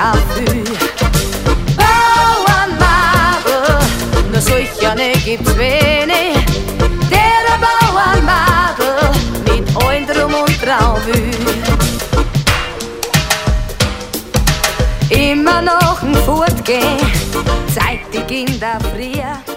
Kaffee. Bauernmadel, nur solche gibt's wenig. Der Bauernmadel mit allen drum und dran will. Immer noch ein Fortgehen, zeitig in der Früh.